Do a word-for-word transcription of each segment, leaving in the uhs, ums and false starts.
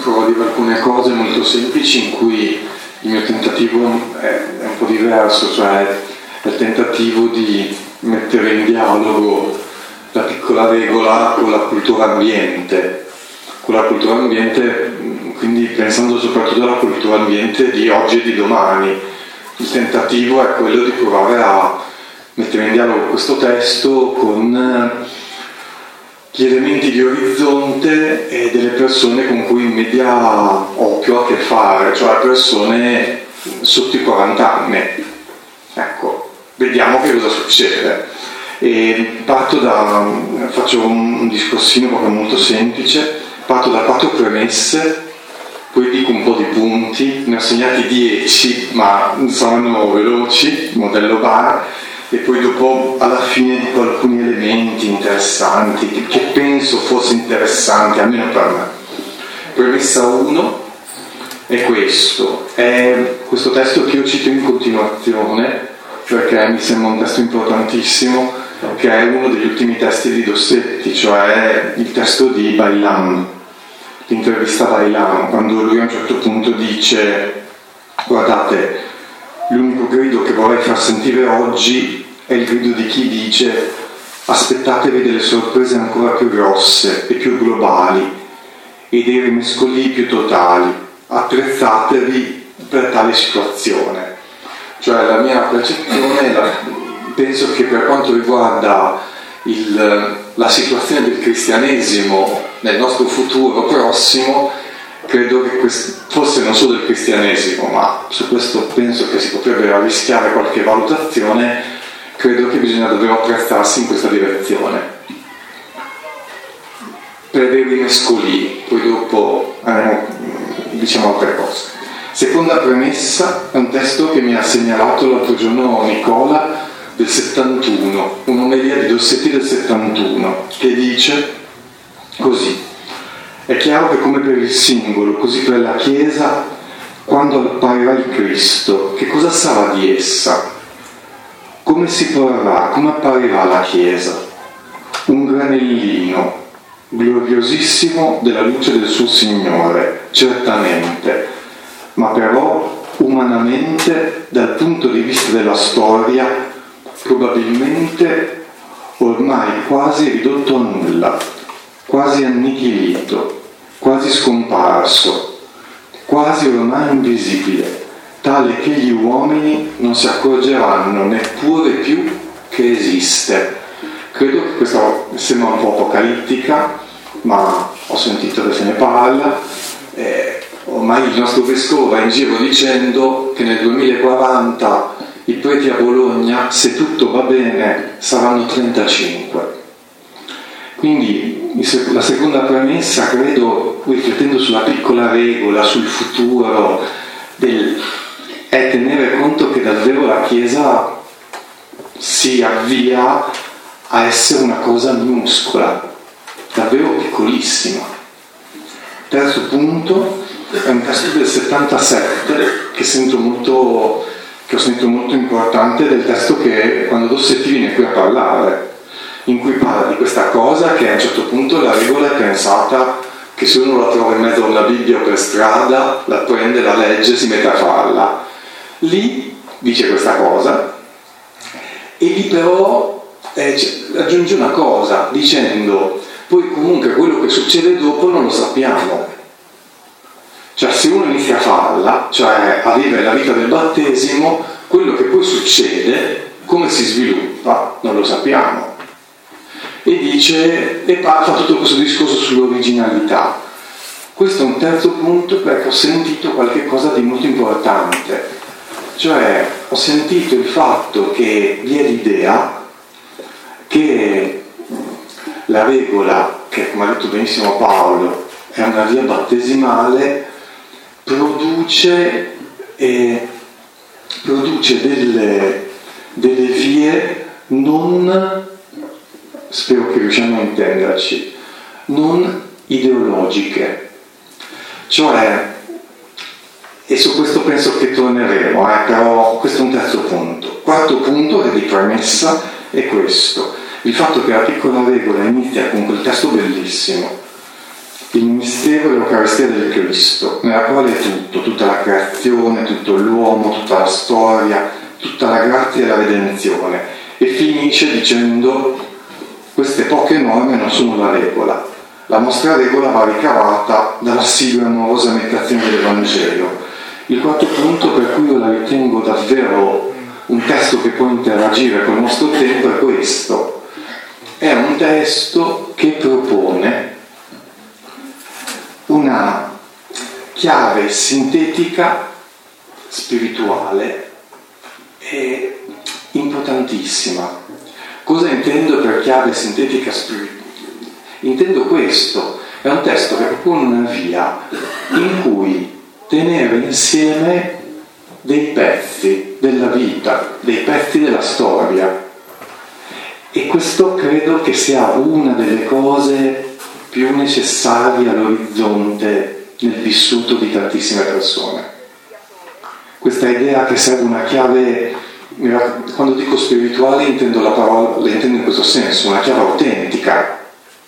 provo a dire alcune cose molto semplici in cui il mio tentativo è, è un po' diverso, cioè è il tentativo di mettere in dialogo la piccola regola con la cultura ambiente, con la cultura ambiente, quindi pensando soprattutto alla cultura ambiente di oggi e di domani. Il tentativo è quello di provare a mettere in dialogo questo testo con gli elementi di orizzonte e delle persone con cui in media ho più a che fare, cioè persone sotto i quaranta anni. Ecco, vediamo che cosa succede. E parto da, faccio un discorsino proprio molto semplice, parto da quattro premesse, poi dico un po' di punti, ne ho segnati dieci, ma saranno veloci, modello bar, e poi dopo alla fine dico alcuni elementi interessanti che penso fosse interessante, almeno per me. Premessa uno è questo, è questo testo che io cito in continuazione perché mi sembra un testo importantissimo, che è uno degli ultimi testi di Dossetti, cioè il testo di Bailan, l'intervista a Bailan, quando lui a un certo punto dice: guardate, l'unico grido che vorrei far sentire oggi è il grido di chi dice: aspettatevi delle sorprese ancora più grosse e più globali e dei rimescoli più totali, attrezzatevi per tale situazione. Cioè la mia percezione, la, penso che per quanto riguarda il, la situazione del cristianesimo nel nostro futuro prossimo, credo che questo, forse non solo del cristianesimo, ma su questo penso che si potrebbe arrischiare qualche valutazione, credo che bisogna davvero attrezzarsi in questa direzione. Per dei rimescolini, poi dopo eh, diciamo altre cose. Seconda premessa è un testo che mi ha segnalato l'altro giorno Nicola, del settantuno, un'omelia di Dossetti del settantuno, che dice così: è chiaro che come per il singolo, così per la Chiesa, quando apparirà il Cristo, che cosa sarà di essa? Come si porrà, come apparirà la Chiesa? Un granellino gloriosissimo della luce del suo Signore, certamente, ma però umanamente, dal punto di vista della storia, probabilmente ormai quasi ridotto a nulla, quasi annichilito, quasi scomparso, quasi ormai invisibile, tale che gli uomini non si accorgeranno neppure più che esiste. Credo che questa sembra un po' apocalittica, ma ho sentito che se ne parla. Eh, ormai il nostro vescovo va in giro dicendo che nel duemilaquaranta i preti a Bologna, se tutto va bene, saranno trentacinque. Quindi la seconda premessa, credo, riflettendo sulla piccola regola, sul futuro, del, è tenere conto che davvero la Chiesa si avvia a essere una cosa minuscola, davvero piccolissima. Terzo punto è un testo del settantasette che sento molto, che ho sentito molto importante, del testo che quando Dossetti viene qui a parlare, in cui parla di questa cosa che a un certo punto la regola è pensata che se uno la trova in mezzo a una Bibbia o per strada, la prende, la legge e si mette a farla. Lì dice questa cosa e lì però eh, aggiunge una cosa dicendo: poi comunque quello che succede dopo non lo sappiamo. Cioè se uno inizia a farla, cioè a vivere la vita del battesimo, quello che poi succede, come si sviluppa, non lo sappiamo. E dice, e fa tutto questo discorso sull'originalità. Questo è un terzo punto perché ho sentito qualche cosa di molto importante. Cioè ho sentito il fatto che vi è l'idea che la regola, che come ha detto benissimo Paolo, è una via battesimale, produce, eh, produce delle, delle vie non, spero che riusciamo a intenderci, non ideologiche. Cioè, e su questo penso che torneremo, eh, però questo è un terzo punto. Quarto punto di premessa è questo: il fatto che la piccola regola inizia con quel testo bellissimo il mistero dell'Eucaristia del Cristo, nella quale tutto, tutta la creazione, tutto l'uomo, tutta la storia, tutta la grazia e la redenzione, e finisce dicendo: queste poche norme non sono la regola, la nostra regola va ricavata dalla sì glamorosa meditazione del Vangelo. Il quarto punto, per cui io la ritengo davvero un testo che può interagire con il nostro tempo, è questo: è un testo che propone una chiave sintetica spirituale e importantissima. Cosa intendo per chiave sintetica spirituale? Intendo questo: è un testo che propone una via in cui tenere insieme dei pezzi della vita, dei pezzi della storia, e questo credo che sia una delle cose più necessarie all'orizzonte nel vissuto di tantissime persone. Questa idea che serve una chiave, quando dico spirituale intendo la parola, la intendo in questo senso, una chiave autentica,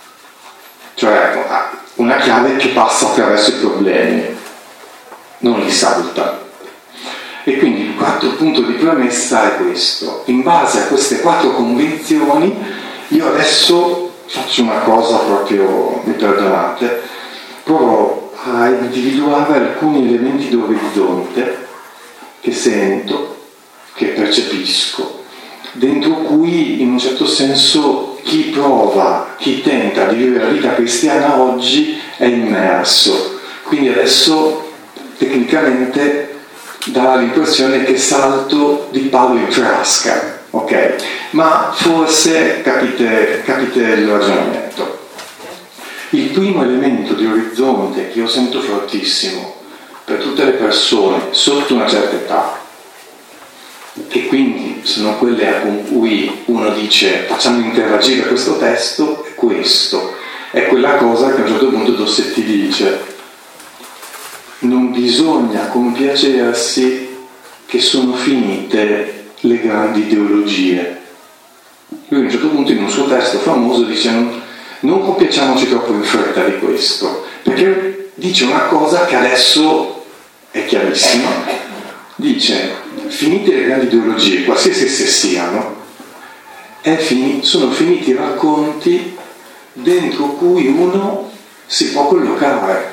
cioè una chiave che passa attraverso i problemi, non li salta. E quindi il quarto punto di premessa è questo: in base a queste quattro convinzioni io adesso faccio una cosa proprio, mi perdonate, provo a individuare alcuni elementi d'orizzonte che sento, che percepisco, dentro cui in un certo senso chi prova, chi tenta di vivere la vita cristiana oggi è immerso. Quindi adesso tecnicamente dà l'impressione che salto di palo in frasca. Ok, ma forse capite, capite il ragionamento. Il primo elemento di orizzonte che io sento fortissimo per tutte le persone sotto una certa età, che quindi sono quelle con cui uno dice facciamo interagire questo testo, è questo, è quella cosa che a un certo punto Dossetti dice: non bisogna compiacersi che sono finite le grandi ideologie. Lui a un certo punto in un suo testo famoso dice: non, non compiacciamoci troppo in fretta di questo, perché dice una cosa che adesso è chiarissima. Dice: finite le grandi ideologie, qualsiasi esse siano, è fini, sono finiti i racconti dentro cui uno si può collocare.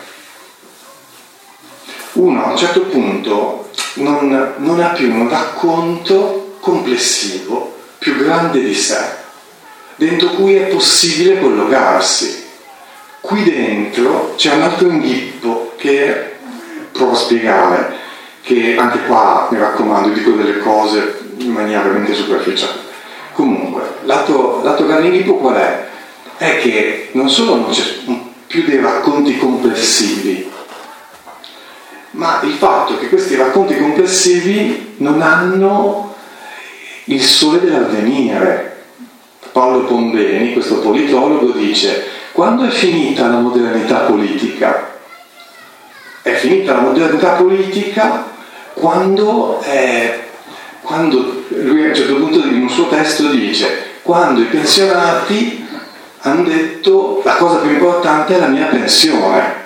Uno a un certo punto non, non ha più un racconto complessivo più grande di sé, dentro cui è possibile collocarsi. Qui dentro c'è un altro inghippo che provo a spiegare, che anche qua mi raccomando dico delle cose in maniera veramente superficiale. Comunque, l'altro, l'altro grande inghippo qual è? È che non solo non c'è più dei racconti complessivi, ma il fatto che questi racconti complessivi non hanno il sole dell'avvenire. Paolo Pombeni, questo politologo, dice: quando è finita la modernità politica? È finita la modernità politica quando, è, quando lui a un certo punto in un suo testo dice: quando i pensionati hanno detto la cosa più importante è la mia pensione.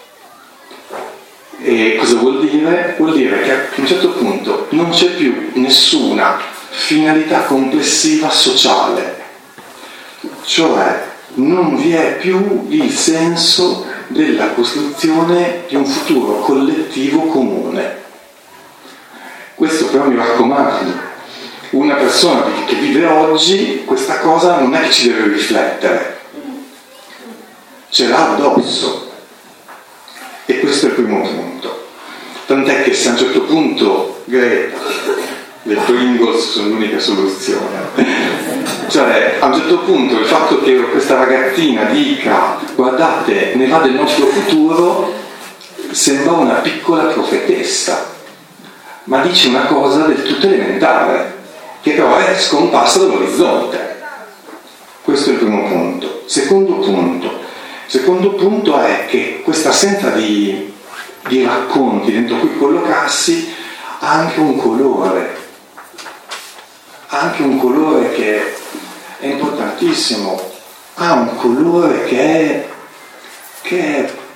E cosa vuol dire? Vuol dire che a un certo punto non c'è più nessuna finalità complessiva sociale, cioè non vi è più il senso della costruzione di un futuro collettivo comune. Questo però mi raccomando, una persona che vive oggi questa cosa non è che ci deve riflettere, ce l'ha addosso. E questo è il primo punto. Tant'è che se a un certo punto Greta, le Pringles sono l'unica soluzione, cioè a un certo punto il fatto che questa ragazzina dica guardate ne va del nostro futuro sembra una piccola profetessa, ma dice una cosa del tutto elementare che però è scomparsa dall'orizzonte. Questo è il primo punto. Secondo punto Secondo punto è che questa assenza di, di racconti dentro cui collocarsi ha anche un colore, ha anche un colore che è importantissimo, ha un colore che è, che è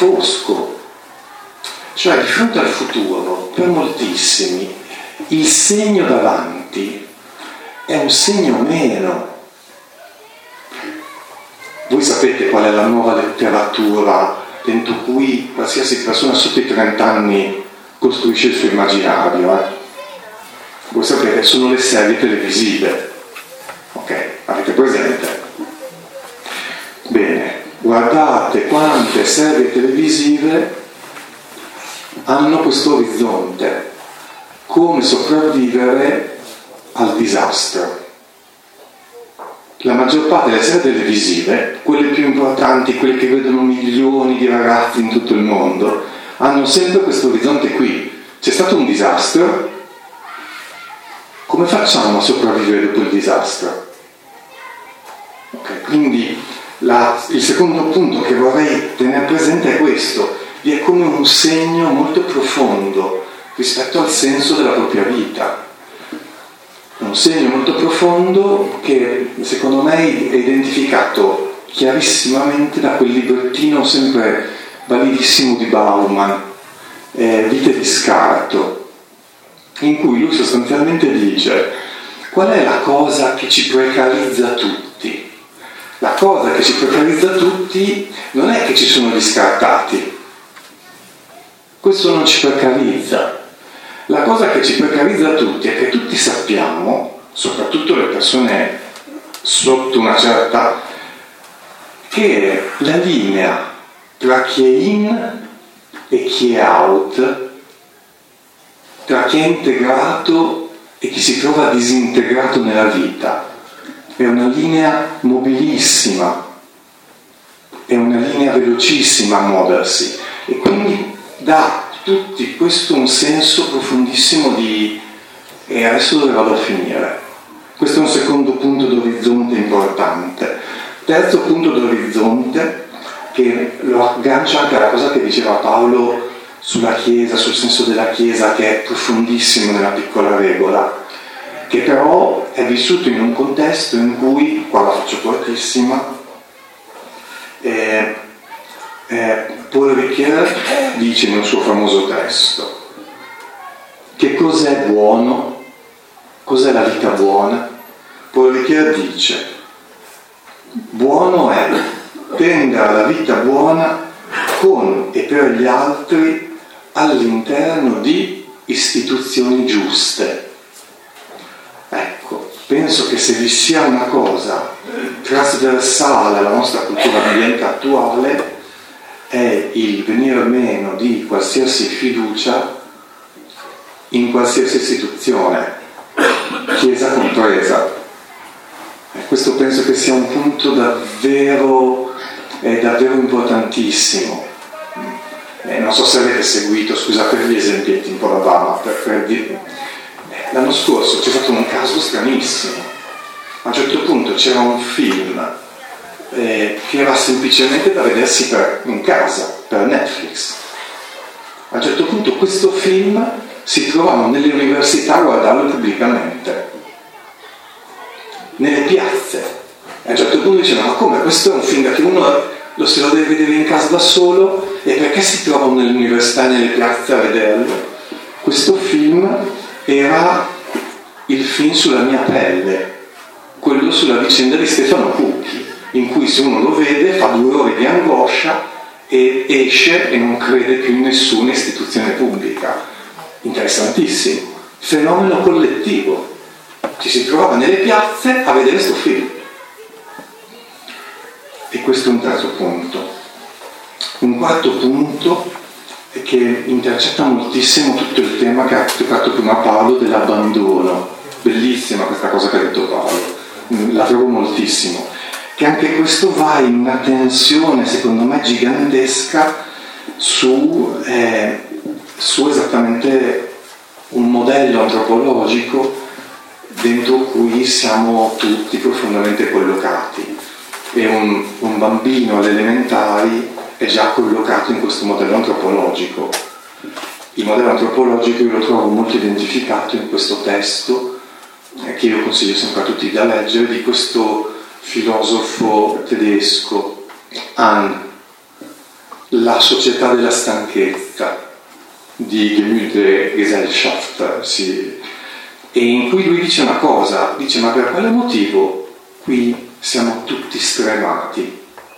fosco. Cioè, di fronte al futuro, per moltissimi, il segno davanti è un segno meno. Voi sapete qual è la nuova letteratura dentro cui qualsiasi persona sotto i trenta anni costruisce il suo immaginario? Eh? Voi sapete, sono le serie televisive. Ok, avete presente? Bene, guardate quante serie televisive hanno questo orizzonte, come sopravvivere al disastro. La maggior parte delle serie televisive, quelle più importanti, quelle che vedono milioni di ragazzi in tutto il mondo, hanno sempre questo orizzonte qui. C'è stato un disastro, come facciamo a sopravvivere dopo il disastro? Okay, quindi la, il secondo punto che vorrei tenere presente è questo: vi è come un segno molto profondo rispetto al senso della propria vita. Un segno molto profondo che secondo me è identificato chiarissimamente da quel librettino sempre validissimo di Bauman, eh, Vite di scarto, in cui lui sostanzialmente dice: qual è la cosa che ci precarizza tutti? La cosa che ci precarizza tutti non è che ci sono gli scartati, questo non ci precarizza. La cosa che ci precarizza tutti è che tutti sappiamo, soprattutto le persone sotto una certa, che la linea tra chi è in e chi è out, tra chi è integrato e chi si trova disintegrato nella vita, è una linea mobilissima, è una linea velocissima a muoversi, e quindi dà tutti questo un senso profondissimo di e adesso dove vado a finire. Questo è un secondo punto d'orizzonte importante. Terzo punto d'orizzonte, che lo aggancia anche alla cosa che diceva Paolo sulla Chiesa, sul senso della Chiesa, che è profondissimo nella piccola regola, che però è vissuto in un contesto in cui, qua la faccio cortissima, eh, eh, Paul Ricoeur dice nel suo famoso testo: che cos'è buono? Cos'è la vita buona? Paul Ricoeur dice: buono è tendere alla vita buona con e per gli altri all'interno di istituzioni giuste. Ecco, penso che se vi sia una cosa trasversale alla nostra cultura ambiente attuale è il venir meno di qualsiasi fiducia in qualsiasi istituzione, Chiesa compresa. E questo penso che sia un punto davvero, eh, davvero importantissimo. Eh, non so se avete seguito, scusate gli esempietti un po' da Bama, per, per dire. L'anno scorso c'è stato un caso stranissimo. A un certo punto c'era un film eh, che era semplicemente da vedersi per, in casa, per Netflix. A un certo punto questo film si trovavano nelle università a guardarlo pubblicamente, nelle piazze. E a un certo punto dicevano: ma come, questo è un film che uno lo se lo deve vedere in casa da solo, e perché si trovano nelle università e nelle piazze a vederlo? Questo film era il film Sulla mia pelle, quello sulla vicenda di Stefano Cucchi, in cui se uno lo vede fa due ore di angoscia e esce e non crede più in nessuna istituzione pubblica. Interessantissimo, fenomeno collettivo. Ci si trovava nelle piazze a vedere questo film. E questo è un terzo punto. Un quarto punto è che intercetta moltissimo tutto il tema che ha toccato prima Paolo dell'abbandono. Bellissima questa cosa che ha detto Paolo, la trovo moltissimo, che anche questo va in una tensione secondo me gigantesca su, eh, su esattamente un modello antropologico dentro cui siamo tutti profondamente collocati, e un, un bambino alle elementari è già collocato in questo modello antropologico. Il modello antropologico io lo trovo molto identificato in questo testo, eh, che io consiglio sempre a tutti da leggere, di questo filosofo tedesco Hahn, La società della stanchezza di Gemüte Gesellschaft, sì, e in cui lui dice una cosa, dice: ma per quale motivo qui siamo tutti stremati?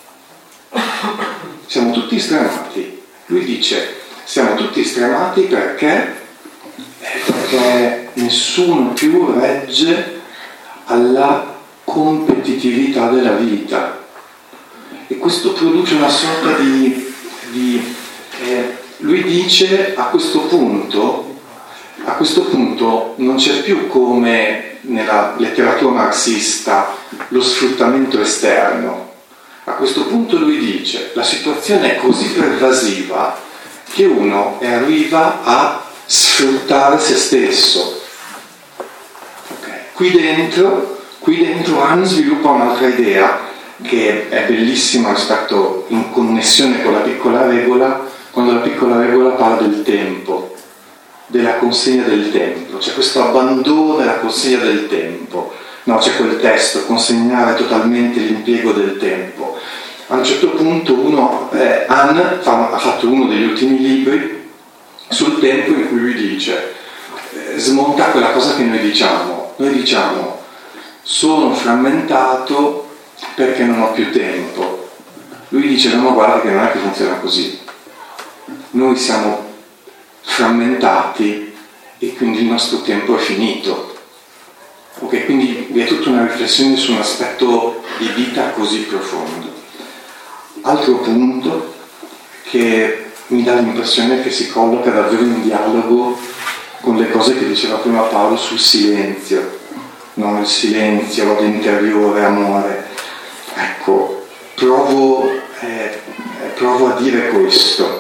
Siamo tutti stremati. Lui dice: siamo tutti stremati perché? Perché nessuno più regge alla competitività della vita. E questo produce una sorta di... di eh, lui dice a questo punto, a questo punto non c'è più, come nella letteratura marxista, lo sfruttamento esterno. A questo punto lui dice: la situazione è così pervasiva che uno arriva a sfruttare se stesso. Okay. Qui dentro, qui dentro Han sviluppa un'altra idea che è bellissima rispetto, in connessione con la piccola regola, quando la piccola regola parla del tempo, della consegna del tempo. C'è questo abbandono della consegna del tempo. No, c'è quel testo, consegnare totalmente l'impiego del tempo. A un certo punto uno, eh, Han fa, ha fatto uno degli ultimi libri sul tempo, in cui lui dice, eh, smonta quella cosa che noi diciamo. Noi diciamo: sono frammentato perché non ho più tempo. Lui dice: no, ma guarda che non è che funziona così. Noi siamo frammentati e quindi il nostro tempo è finito. Ok, quindi vi è tutta una riflessione su un aspetto di vita così profondo. Altro punto che mi dà l'impressione che si colloca davvero in dialogo con le cose che diceva prima Paolo sul silenzio, no? Il silenzio, l'odio interiore, amore. Ecco, provo, eh, provo a dire questo.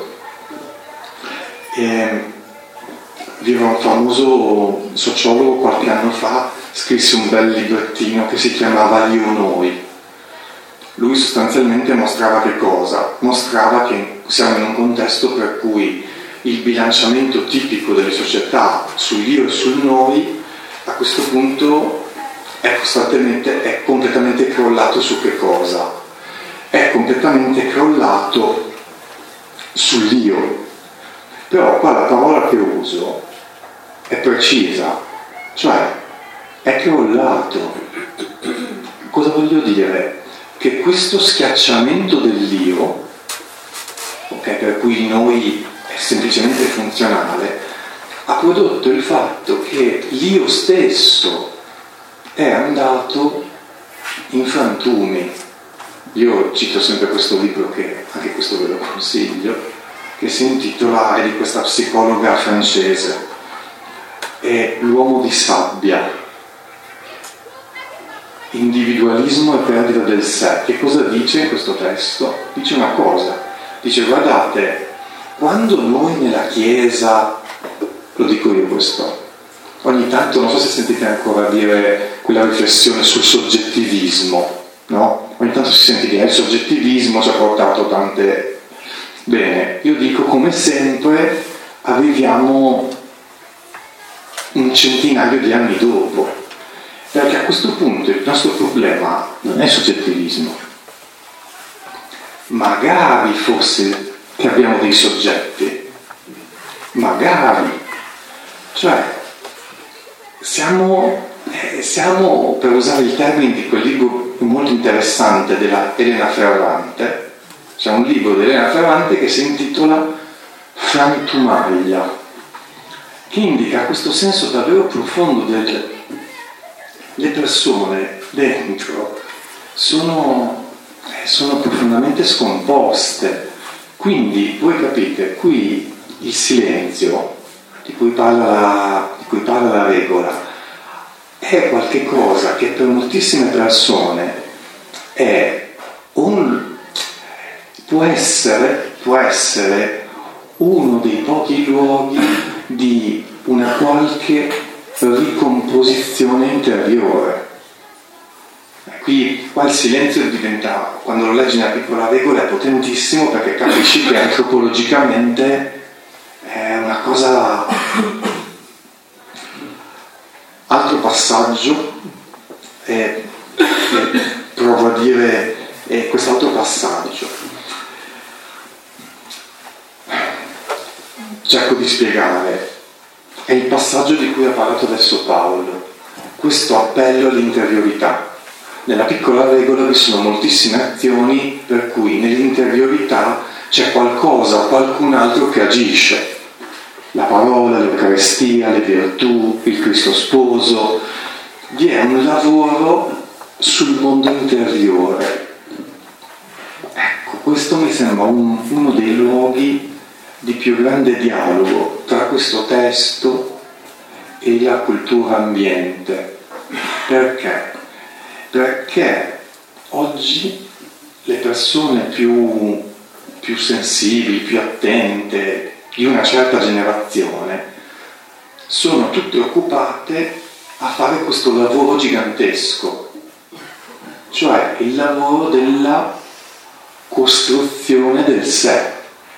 Eh, vi era un famoso sociologo qualche anno fa, scrisse un bel librettino che si chiamava Io Noi. Lui sostanzialmente mostrava che cosa? Mostrava che siamo in un contesto per cui il bilanciamento tipico delle società sull'io e sul noi a questo punto è costantemente, è completamente crollato su che cosa? È completamente crollato sull'io. Però qua la parola che uso è precisa, cioè è crollato. Cosa voglio dire? Che questo schiacciamento dell'io, okay, per cui il noi è semplicemente funzionale, ha prodotto il fatto che l'io stesso è andato in frantumi. Io cito sempre questo libro, che anche questo ve lo consiglio, che si intitola, è di questa psicologa francese, è L'uomo di sabbia, individualismo e perdita del sé. Che cosa dice in questo testo? Dice una cosa, dice: guardate, quando noi nella Chiesa, lo dico io questo, ogni tanto, non so se sentite ancora dire quella riflessione sul soggettivismo, no? Ogni tanto si sente dire il soggettivismo ci ha portato tante... Bene, io dico, come sempre arriviamo un centinaio di anni dopo, perché a questo punto il nostro problema non è soggettivismo. Magari fosse che abbiamo dei soggetti, magari, cioè siamo, eh, siamo, per usare il termine di quel libro molto interessante della Elena Ferrante, c'è un libro di Elena Ferrante che si intitola Frantumaglia, che indica questo senso davvero profondo del... le persone dentro sono, sono profondamente scomposte. Quindi voi capite, qui il silenzio di cui parla la, di cui parla la regola è qualche cosa che per moltissime persone è un, può essere, può essere uno dei pochi luoghi di una qualche ricomposizione interiore. Qui qua il silenzio diventa, quando lo leggi nella piccola regola, è potentissimo, perché capisci che antropologicamente è una cosa. Altro passaggio, eh, eh, provo a dire eh, quest'altro passaggio. cerco di spiegare è il passaggio di cui ha parlato adesso Paolo, questo appello all'interiorità. Nella piccola regola vi sono moltissime azioni per cui nell'interiorità c'è qualcosa, qualcun altro che agisce. La parola, l'Eucaristia, le virtù, il Cristo sposo. Vi è un lavoro sul mondo interiore. Ecco, questo mi sembra un, uno dei luoghi di più grande dialogo tra questo testo e la cultura ambiente. Perché? Perché oggi le persone più, più sensibili, più attente, di una certa generazione, sono tutte occupate a fare questo lavoro gigantesco, cioè il lavoro della costruzione del sé.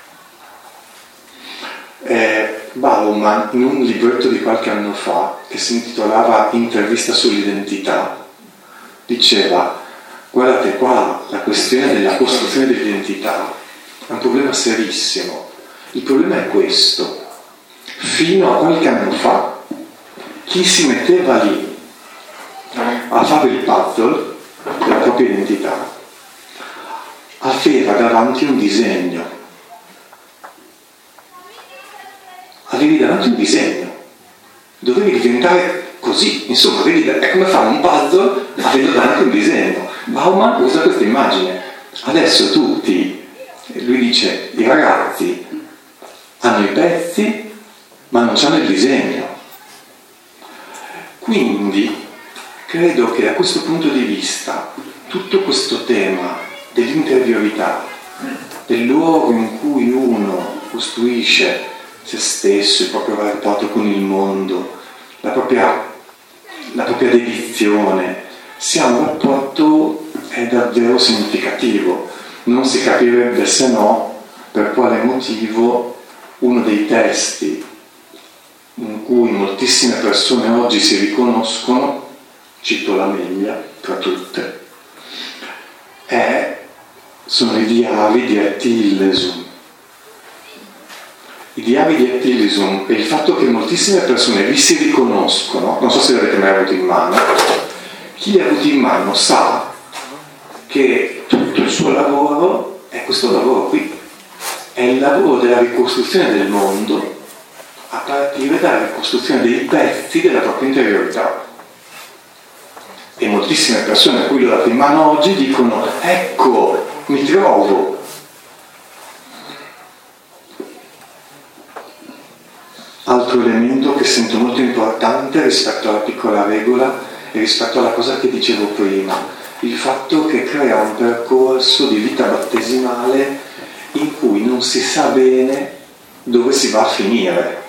Eh, Bauman, in un libretto di qualche anno fa, che si intitolava Intervista sull'identità, diceva: guardate qua, la questione della costruzione dell'identità è un problema serissimo. Il problema è questo: fino a qualche anno fa chi si metteva lì a fare il puzzle della propria identità aveva davanti un disegno, avevi davanti un disegno, dovevi diventare così, insomma, vedi, è come fare un puzzle avendo davanti un disegno. Bauman usa questa immagine. Adesso tutti, lui dice, i ragazzi hanno i pezzi ma non hanno il disegno. Quindi credo che da questo punto di vista tutto questo tema dell'interiorità, del luogo in cui uno costruisce se stesso, il proprio rapporto con il mondo, la propria, la propria dedizione, sia un rapporto è davvero significativo. Non si capirebbe se no per quale motivo uno dei testi in cui moltissime persone oggi si riconoscono, cito la Meglia tra tutte, è, sono i diari di Attillesum. I diari di Attillesum e il fatto che moltissime persone vi si riconoscono, non so se li avete mai avuto in mano, chi li ha avuti in mano sa che tutto il suo lavoro è questo lavoro qui, è il lavoro della ricostruzione del mondo a partire dalla ricostruzione dei pezzi della propria interiorità. E moltissime persone a cui lo date in mano oggi dicono: ecco, mi trovo. Altro elemento che sento molto importante rispetto alla piccola regola e rispetto alla cosa che dicevo prima, il fatto che crea un percorso di vita battesimale in cui non si sa bene dove si va a finire.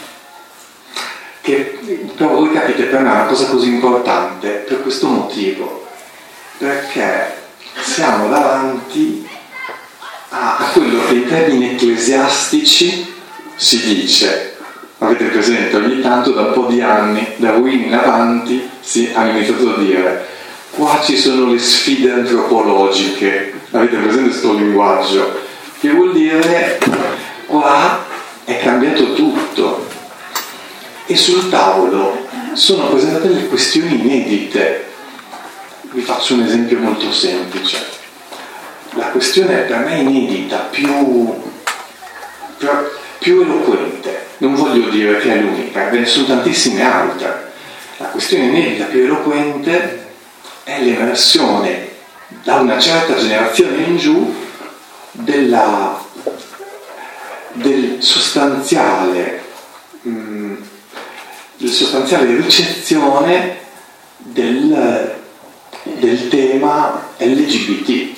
Che però voi capite, per me è una cosa così importante per questo motivo, perché siamo davanti a, a quello che in termini ecclesiastici si dice, avete presente, ogni tanto da un po' di anni, da Ruini in avanti, si hanno iniziato a dire: qua ci sono le sfide antropologiche, avete presente questo linguaggio? Che vuol dire qua è cambiato tutto. E sul tavolo sono presentate le questioni inedite. Vi faccio un esempio molto semplice. La questione per me inedita, più, più, più eloquente, non voglio dire che è l'unica, ve ne sono tantissime altre. La questione inedita più eloquente è l'emersione da una certa generazione in giù della, del sostanziale mh, del sostanziale ricezione del, del tema L G B T.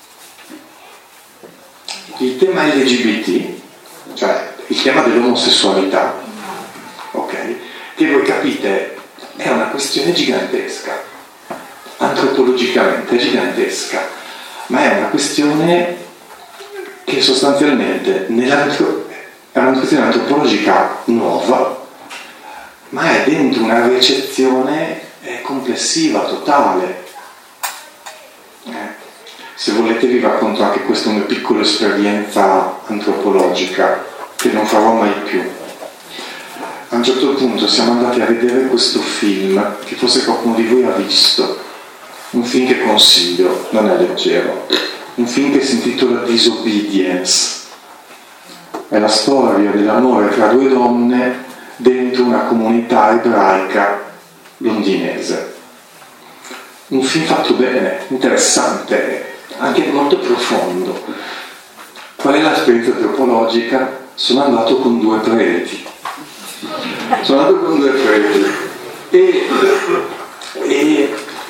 Il tema L G B T, cioè il tema dell'omosessualità, ok, che voi capite è una questione gigantesca, antropologicamente gigantesca, ma è una questione che sostanzialmente nell'antro- è una questione antropologica nuova, ma è dentro una ricezione eh, complessiva, totale. Eh, se volete vi racconto anche questa mia piccola esperienza antropologica, che non farò mai più. A un certo punto siamo andati a vedere questo film che forse qualcuno di voi ha visto, un film che consiglio, non è leggero, un film che si intitola Disobedience. È la storia dell'amore tra due donne dentro una comunità ebraica londinese. Un film fatto bene, interessante, anche molto profondo. Qual è l'esperienza antropologica? Sono andato con due preti. Sono andato con due preti. E, e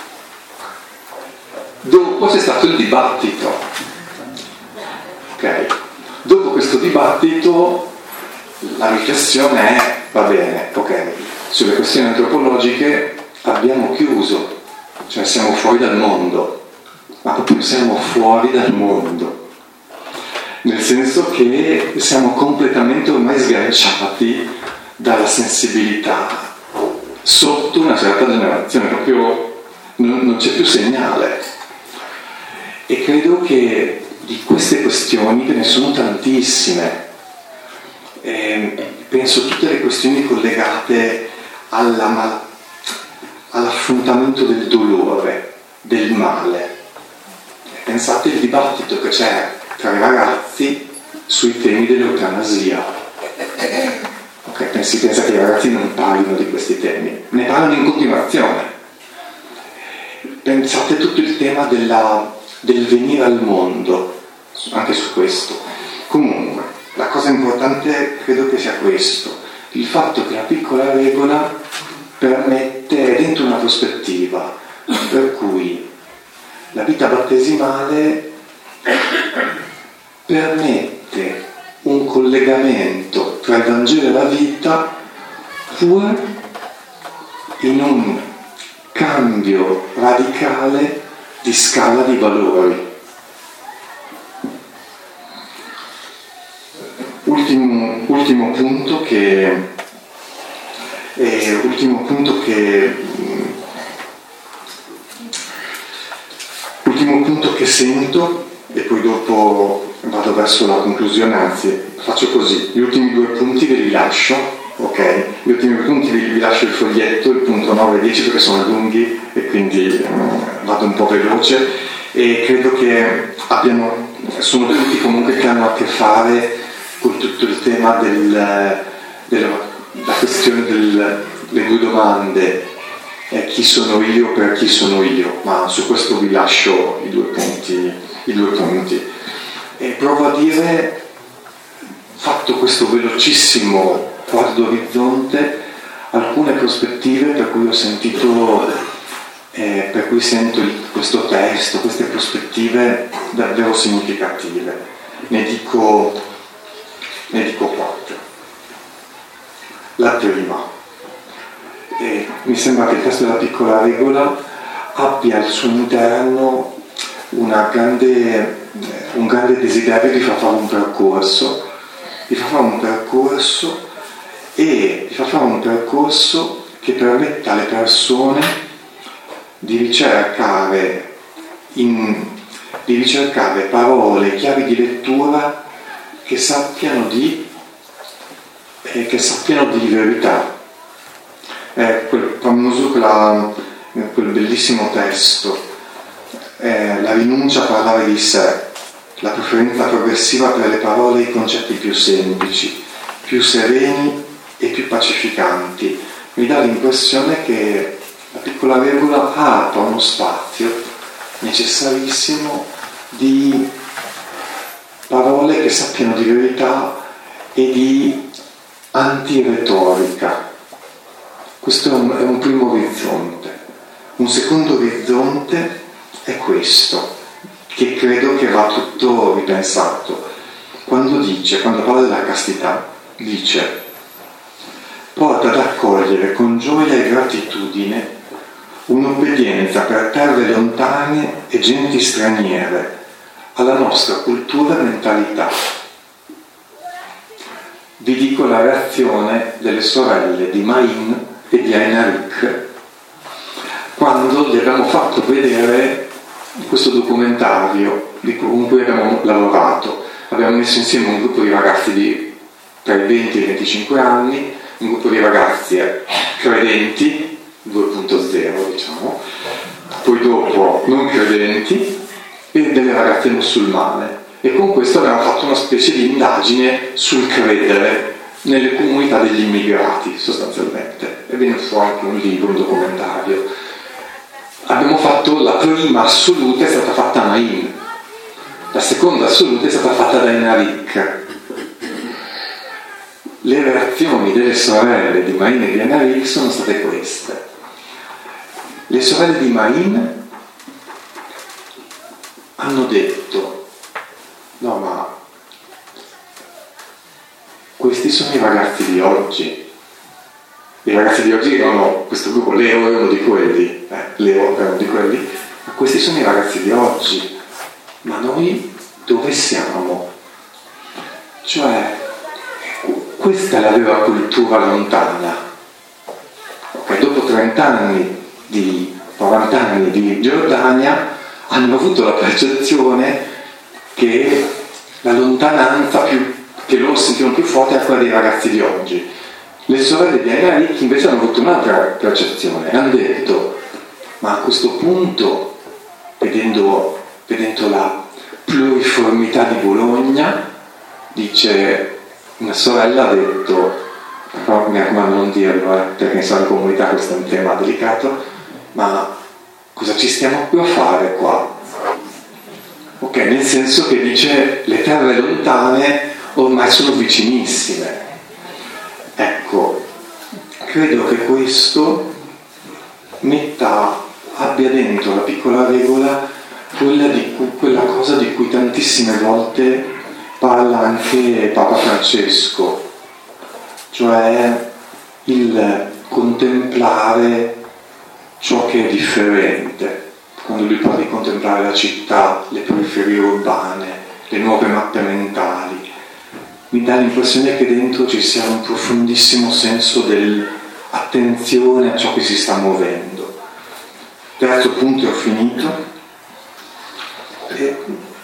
dopo c'è stato il dibattito. Ok? Dopo questo dibattito la riflessione è, va bene, ok, sulle questioni antropologiche abbiamo chiuso, cioè siamo fuori dal mondo, ma proprio siamo fuori dal mondo, nel senso che siamo completamente ormai sganciati dalla sensibilità sotto una certa generazione, proprio non, non c'è più segnale. E credo che di queste questioni, che ne sono tantissime, eh, penso tutte le questioni collegate alla mal- all'affrontamento del dolore, del male. Pensate al dibattito che c'è tra i ragazzi sui temi dell'eutanasia. Okay, si pensa che i ragazzi non parlino di questi temi, ne parlano in continuazione. Pensate a tutto il tema della, del venire al mondo, anche su questo. Comunque, la cosa importante credo che sia questo, il fatto che la piccola regola permette, è dentro una prospettiva, per cui la vita battesimale permette un collegamento tra il Vangelo e la vita, pur in un cambio radicale di scala di valori. Ultimo, ultimo punto che eh, ultimo punto che ultimo punto che sento, e poi dopo vado verso la conclusione, anzi faccio così, gli ultimi due punti ve li lascio, ok? Gli ultimi due punti vi, vi lascio il foglietto, il punto nove e dieci, perché sono lunghi e quindi um, vado un po' veloce, e credo che abbiano, sono tutti comunque che hanno a che fare con tutto il tema del, della la questione delle due domande, eh, chi sono io per chi sono io, ma su questo vi lascio i due punti, i due punti. E provo a dire, fatto questo velocissimo quadro d'orizzonte, alcune prospettive per cui ho sentito, eh, per cui sento il, questo testo, queste prospettive davvero significative. Ne dico, ne dico quattro. La prima, eh, mi sembra che il testo della piccola regola abbia al suo interno una grande, un grande desiderio di far fare un percorso, di far fare un percorso e di far fare un percorso che permetta alle persone di ricercare, in, di ricercare parole, chiavi di lettura che sappiano di e che sappiano di verità. È quel famoso, quella, quel bellissimo testo, è la rinuncia a parlare di sé, la preferenza progressiva per le parole e i concetti più semplici, più sereni e più pacificanti. Mi dà l'impressione che la piccola regola apra uno spazio necessarissimo di parole che sappiano di verità e di antiretorica. Questo è un, è un primo orizzonte. Un secondo orizzonte è questo, che credo che va tutto ripensato. Quando dice, quando parla della castità, dice: porta ad accogliere con gioia e gratitudine un'obbedienza per terre lontane e genti straniere alla nostra cultura e mentalità. Vi dico la reazione delle sorelle di Main e di Heinrich quando gli abbiamo fatto vedere questo documentario con cui abbiamo lavorato. Abbiamo messo insieme un gruppo di ragazzi di tra i venti e i venticinque anni, un gruppo di ragazzi credenti, due punto zero diciamo, poi dopo non credenti e delle ragazze musulmane. E con questo abbiamo fatto una specie di indagine sul credere nelle comunità degli immigrati, sostanzialmente. E viene fuori anche un libro, un documentario. Abbiamo fatto la prima assoluta, è stata fatta a Nain, la seconda assoluta è stata fatta da Enric. Le reazioni delle sorelle di Main e di Enric sono state queste. Le sorelle di Main hanno detto: no, ma questi sono i ragazzi di oggi. I ragazzi di oggi erano, questo gruppo, Leo era uno di quelli, eh, Leo era uno di quelli, ma questi sono i ragazzi di oggi. Ma noi dove siamo? Cioè, questa è la vera cultura lontana. Okay, dopo trenta anni, di quaranta anni di Giordania, hanno avuto la percezione che la lontananza più, che loro sentivano più forte è quella dei ragazzi di oggi. Le sorelle di Enric invece hanno avuto un'altra percezione, hanno detto: ma a questo punto, vedendo, vedendo la pluriformità di Bologna, dice, una sorella ha detto, però mi raccomando non dirlo, eh, perché in sala comunità questo è un tema delicato, ma cosa ci stiamo più a fare qua? Ok, nel senso che dice le terre lontane ormai sono vicinissime. Ecco, credo che questo metta, abbia dentro la piccola regola quella, di, quella cosa di cui tantissime volte parla anche Papa Francesco, cioè il contemplare ciò che è differente. Quando lui parla di contemplare la città, le periferie urbane, le nuove mappe mentali, mi dà l'impressione che dentro ci sia un profondissimo senso dell'attenzione a ciò che si sta muovendo. Terzo punto, e ho finito. E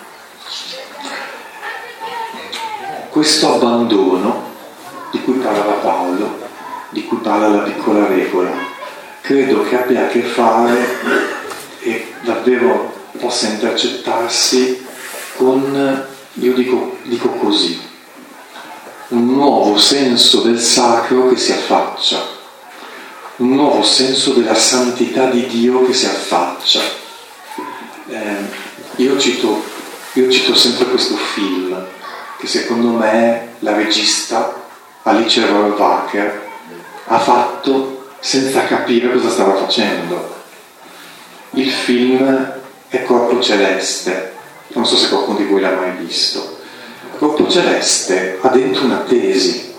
questo abbandono di cui parlava Paolo, di cui parla la piccola regola, credo che abbia a che fare e davvero possa intercettarsi con, io dico, dico così, un nuovo senso del sacro che si affaccia, un nuovo senso della santità di Dio che si affaccia. Eh, io cito, io cito sempre questo film, che secondo me la regista Alice Rohrwacher ha fatto senza capire cosa stava facendo. Il film è Corpo Celeste, non so se qualcuno di voi l'ha mai visto. Corpo Celeste ha dentro una tesi.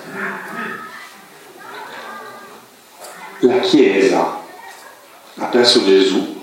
La Chiesa ha perso Gesù.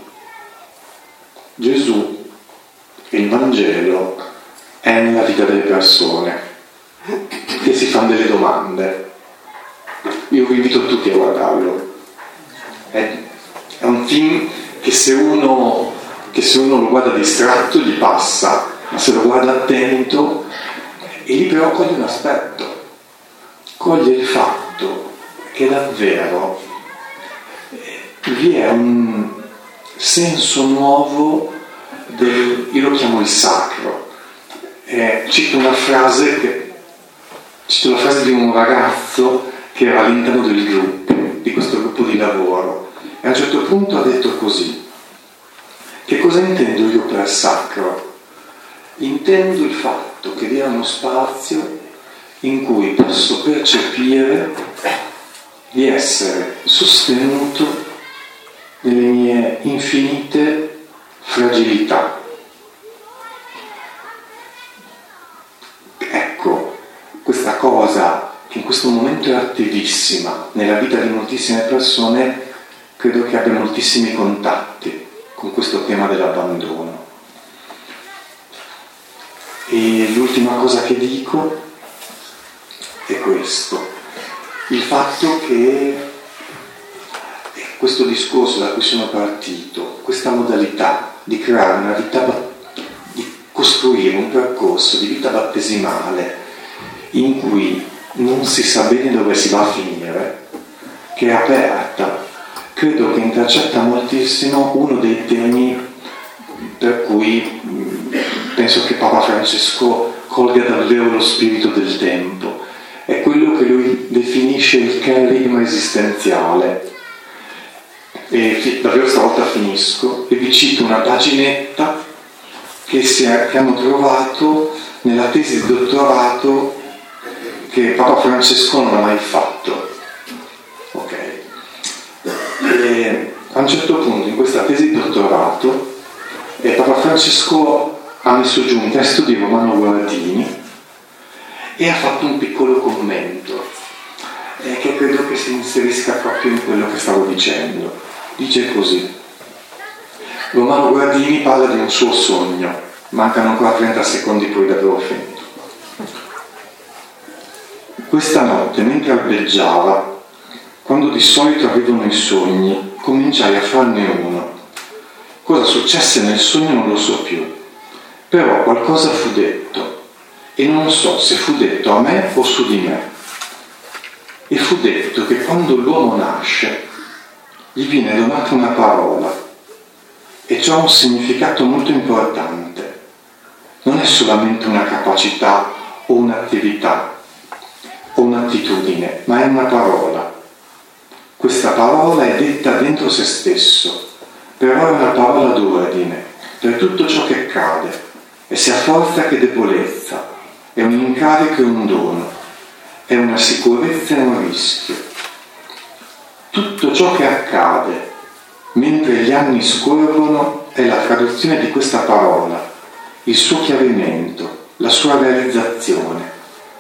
Gesù e il Vangelo è nella vita delle persone che si fanno delle domande. Io vi invito tutti a guardarlo. È, è un film che se uno che se uno lo guarda distratto gli passa, ma se lo guarda attento, e lì però coglie un aspetto, coglie il fatto che davvero vi è un senso nuovo del, io lo chiamo il sacro. Eh, cito una frase che cito la frase di un ragazzo che era all'interno del gruppo, di questo gruppo di lavoro, e a un certo punto ha detto così: che cosa intendo io per sacro? Intendo il fatto che vi è uno spazio in cui posso percepire di essere sostenuto nelle mie infinite fragilità. Ecco, questa cosa che in questo momento è attivissima nella vita di moltissime persone, credo che abbia moltissimi contatti con questo tema dell'abbandono. E l'ultima cosa che dico è questo: il fatto che questo discorso da cui sono partito, questa modalità di creare una vita, di costruire un percorso di vita battesimale in cui non si sa bene dove si va a finire, che è aperta, credo che intercetta moltissimo uno dei temi per cui penso che Papa Francesco colga davvero lo spirito del tempo. È quello che lui definisce il kerygma esistenziale. E davvero stavolta finisco e vi cito una paginetta che, si è, che hanno trovato nella tesi di dottorato che Papa Francesco non ha mai fatto. Ok. E a un certo punto in questa tesi di dottorato eh, Papa Francesco ha messo giù un testo di Romano Guardini e ha fatto un piccolo commento eh, che credo che si inserisca proprio in quello che stavo dicendo. Dice così: Romano Guardini parla di un suo sogno, mancano ancora trenta secondi poi davvero finito. Questa notte, mentre albeggiava, quando di solito arrivano i sogni, cominciai a farne uno. Cosa successe nel sogno non lo so più, però qualcosa fu detto e non so se fu detto a me o su di me. E fu detto che quando l'uomo nasce gli viene donata una parola e ciò ha un significato molto importante. Non è solamente una capacità o un'attività o un'attitudine, ma è una parola. Questa parola è detta dentro se stesso, però è una parola d'ordine per tutto ciò che accade e sia forza che debolezza, è un incarico e un dono, è una sicurezza e un rischio. Tutto ciò che accade mentre gli anni scorrono è la traduzione di questa parola, il suo chiarimento, la sua realizzazione.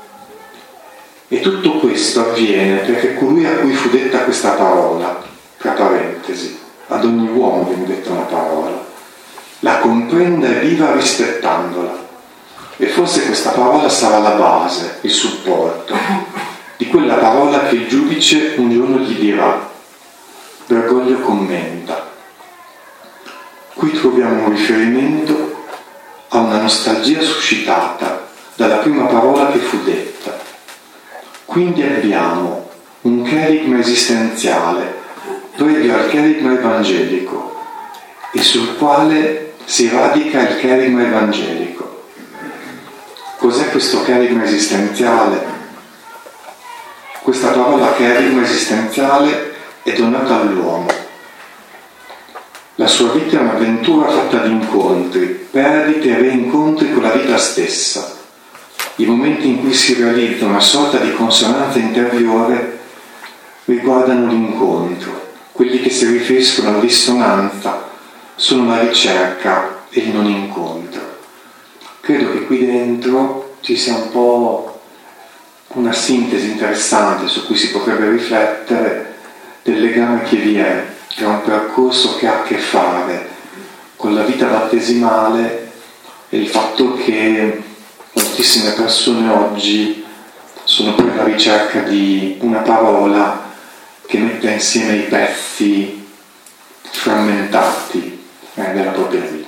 E tutto questo avviene perché colui a cui fu detta questa parola, tra parentesi, ad ogni uomo viene detta una parola, la comprenda e viva rispettandola. E forse questa parola sarà la base, il supporto, di quella parola che il giudice un giorno gli dirà. Bergoglio commenta. Qui troviamo un riferimento a una nostalgia suscitata dalla prima parola che fu detta. Quindi abbiamo un kerygma esistenziale previo al kerygma evangelico e sul quale si radica il kerygma evangelico. Cos'è questo kerygma esistenziale? Questa parola kerygma esistenziale è donata all'uomo. La sua vita è un'avventura fatta di incontri, perdite e reincontri con la vita stessa. I momenti in cui si realizza una sorta di consonanza interiore riguardano l'incontro. Quelli che si riferiscono alla dissonanza sono la ricerca e il non incontro. Credo che qui dentro ci sia un po' una sintesi interessante su cui si potrebbe riflettere del legame che vi è tra un percorso che ha a che fare con la vita battesimale e il fatto che moltissime persone oggi sono poi alla ricerca di una parola che metta insieme i pezzi frammentati eh, della propria vita.